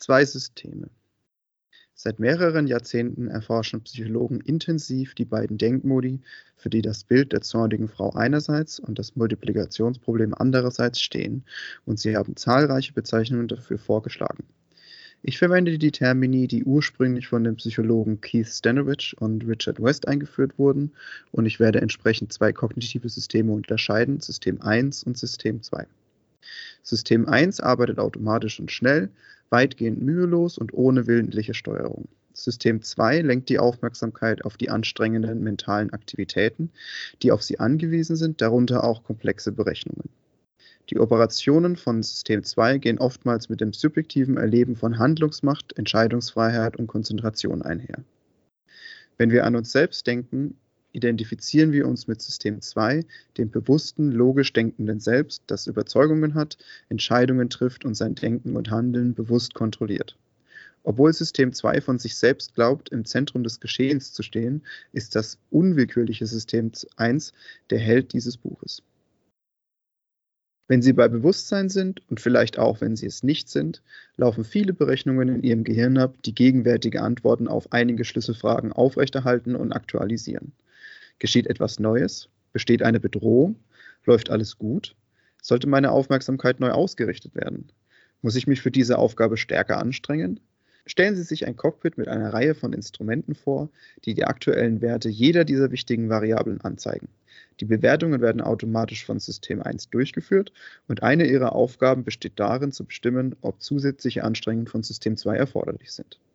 Zwei Systeme. Seit mehreren Jahrzehnten erforschen Psychologen intensiv die beiden Denkmodi, für die das Bild der zornigen Frau einerseits und das Multiplikationsproblem andererseits stehen, und sie haben zahlreiche Bezeichnungen dafür vorgeschlagen. Ich verwende die Termini, die ursprünglich von den Psychologen Keith Stanovich und Richard West eingeführt wurden, und ich werde entsprechend zwei kognitive Systeme unterscheiden, System 1 und System 2. System 1 arbeitet automatisch und schnell, weitgehend mühelos und ohne willentliche Steuerung. System 2 lenkt die Aufmerksamkeit auf die anstrengenden mentalen Aktivitäten, die auf sie angewiesen sind, darunter auch komplexe Berechnungen. Die Operationen von System 2 gehen oftmals mit dem subjektiven Erleben von Handlungsmacht, Entscheidungsfreiheit und Konzentration einher. Wenn wir an uns selbst denken, identifizieren wir uns mit System 2, dem bewussten, logisch denkenden Selbst, das Überzeugungen hat, Entscheidungen trifft und sein Denken und Handeln bewusst kontrolliert. Obwohl System 2 von sich selbst glaubt, im Zentrum des Geschehens zu stehen, ist das unwillkürliche System 1 der Held dieses Buches. Wenn Sie bei Bewusstsein sind und vielleicht auch, wenn Sie es nicht sind, laufen viele Berechnungen in Ihrem Gehirn ab, die gegenwärtige Antworten auf einige Schlüsselfragen aufrechterhalten und aktualisieren. Geschieht etwas Neues? Besteht eine Bedrohung? Läuft alles gut? Sollte meine Aufmerksamkeit neu ausgerichtet werden? Muss ich mich für diese Aufgabe stärker anstrengen? Stellen Sie sich ein Cockpit mit einer Reihe von Instrumenten vor, die die aktuellen Werte jeder dieser wichtigen Variablen anzeigen. Die Bewertungen werden automatisch von System 1 durchgeführt und eine ihrer Aufgaben besteht darin, zu bestimmen, ob zusätzliche Anstrengungen von System 2 erforderlich sind.